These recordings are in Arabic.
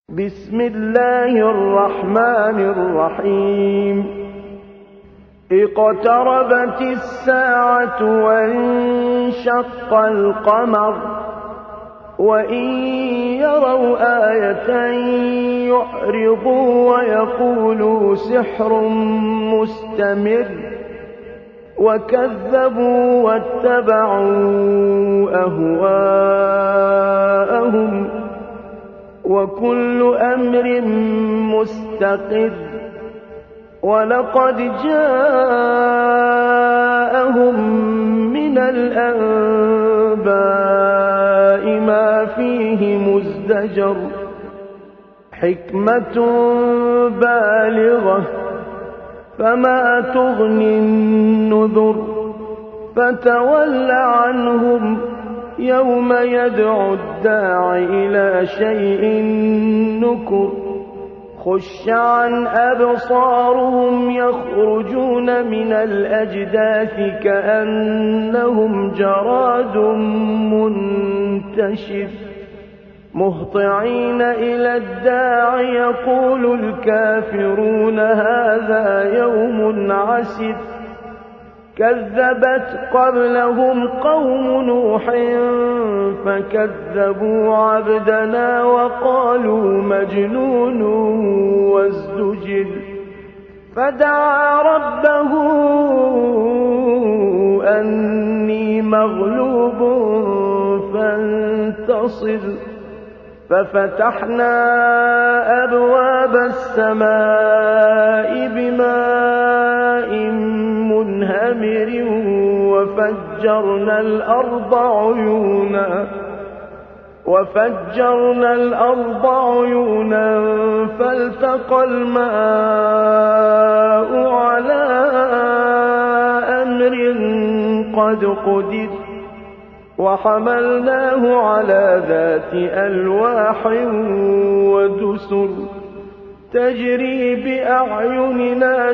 بسم الله الرحمن الرحيم اقتربت الساعة وانشق القمر وإن يروا آية يعرضوا ويقولوا سحر مستمر وكذبوا واتبعوا أهواءهم وكل أمر مستقر ولقد جاءهم من الأنباء ما فيه مزدجر حكمة بالغة فما تغني النذر فتول عنهم يوم يدعو الداع إلى شيء نكر خش عن أبصارهم يخرجون من الأجداث كأنهم جراد منتشر مهطعين إلى الداع يقول الكافرون هذا يوم عسر كذبت قبلهم قوم نوح فكذبوا عبدنا وقالوا مجنون وازدجر فدعا ربه أني مغلوب فانتصر ففتحنا أبواب السماء بماء منهمر وفجرنا الأرض عيونا فالتقى الماء على أمر قد قدر وحملناه على ذات ألواح ودسر تجري بأعيننا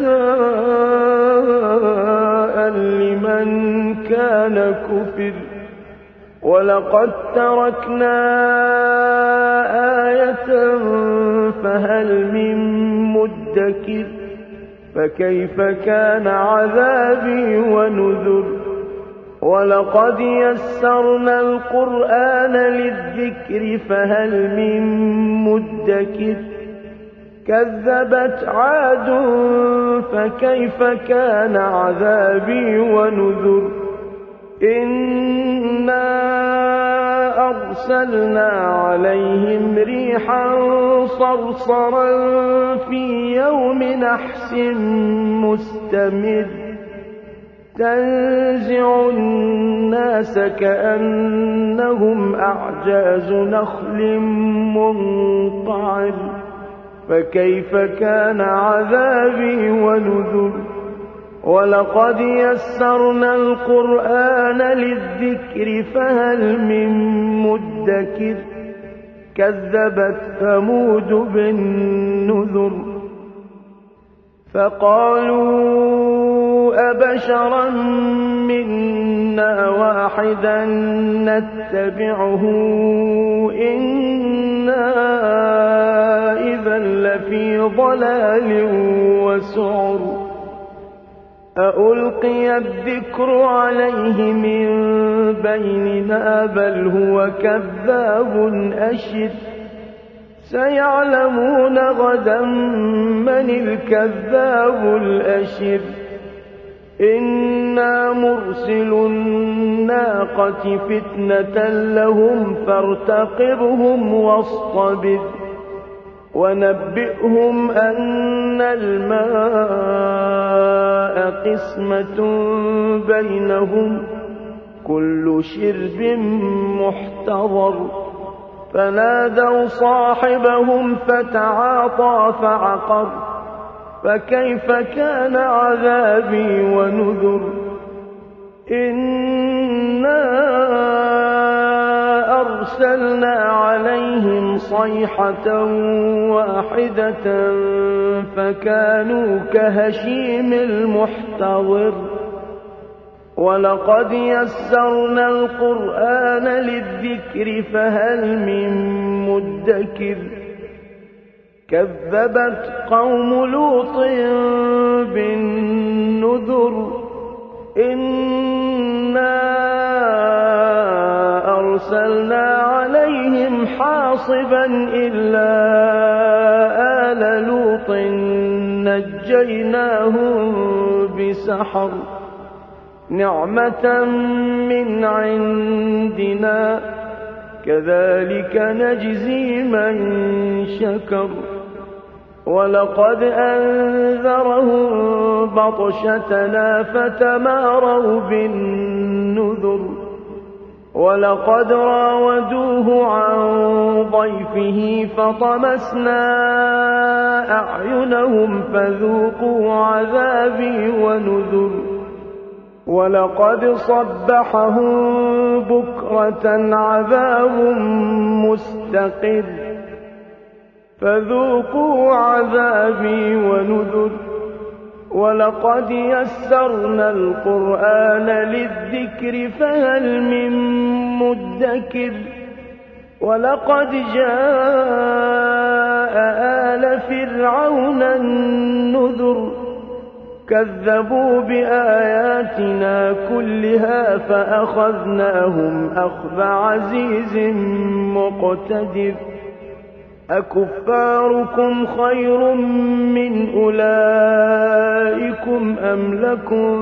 جزاء لمن كان كفر ولقد تركنا آية فهل من مدكر فكيف كان عذابي ونذر ولقد يسرنا القرآن للذكر فهل من مدكر كذبت عاد فكيف كان عذابي ونذر إنا أرسلنا عليهم ريحا صرصرا في يوم نحس مستمر تنزع الناس كأنهم أعجاز نخل منقعر فكيف كان عذابي ونذر ولقد يسرنا القرآن للذكر فهل من مدكر كذبت ثمود بالنذر فقالوا أبشرا منا واحدا نتبعه إنا إذا لفي ضلال وسعر أألقي الذكر عليه من بيننا بل هو كذاب أشر سيعلمون غدا من الكذاب الأشر إنا مرسل الناقة فتنة لهم فارتقبهم واصطبر ونبئهم أن الماء قسمة بينهم كل شرب محتضر فنادوا صاحبهم فتعاطى فعقر فكيف كان عذابي ونذر إنا أرسلنا عليهم صيحة واحدة فكانوا كهشيم المحتضر ولقد يسرنا القرآن للذكر فهل من مدكر كذبت قوم لوط بالنذر إنا أرسلنا عليهم حاصبا إلا آل لوط نجيناهم بسحر نعمة من عندنا كذلك نجزي من شكر ولقد أنذرهم بطشتنا فتماروا بالنذر ولقد راودوه عن ضيفه فطمسنا أعينهم فذوقوا عذابي ونذر ولقد صبحهم بكرة عذاب مستقر فذوقوا عذابي ونذر ولقد يسرنا القرآن للذكر فهل من مدكر ولقد جاء آل فرعون النذر كذبوا بآياتنا كلها فأخذناهم أخذ عزيز مقتدر أكفاركم خير من أولئكم أم لكم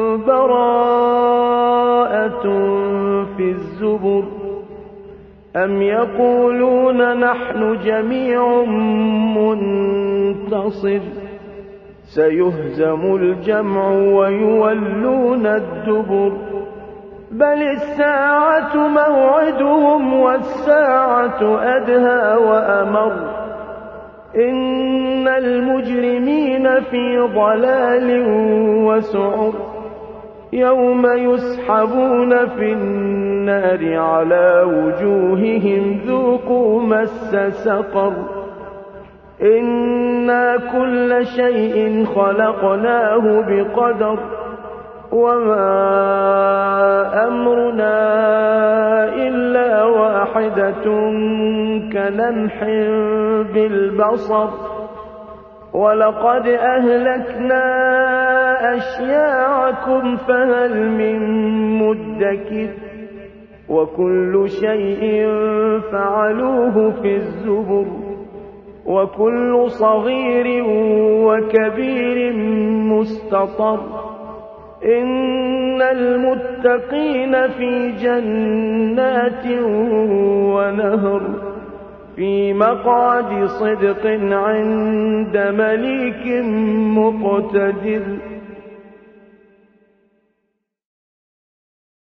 براءة في الزبر أم يقولون نحن جميع منتصر سيهزم الجمع ويولون الدبر بل الساعة موعدهم والساعة أدهى وأمر إن المجرمين في ضلال وسعر يوم يسحبون في النار على وجوههم ذوقوا مس سقر إنا كل شيء خلقناه بقدر وما أمرنا إلا واحدة كلمح بالبصر ولقد أهلكنا أشياعكم فهل من مدكر وكل شيء فعلوه في الزبر وكل صغير وكبير مستطر إن المتقين في جنات ونهر في مقعد صدق عند مليك مقتدر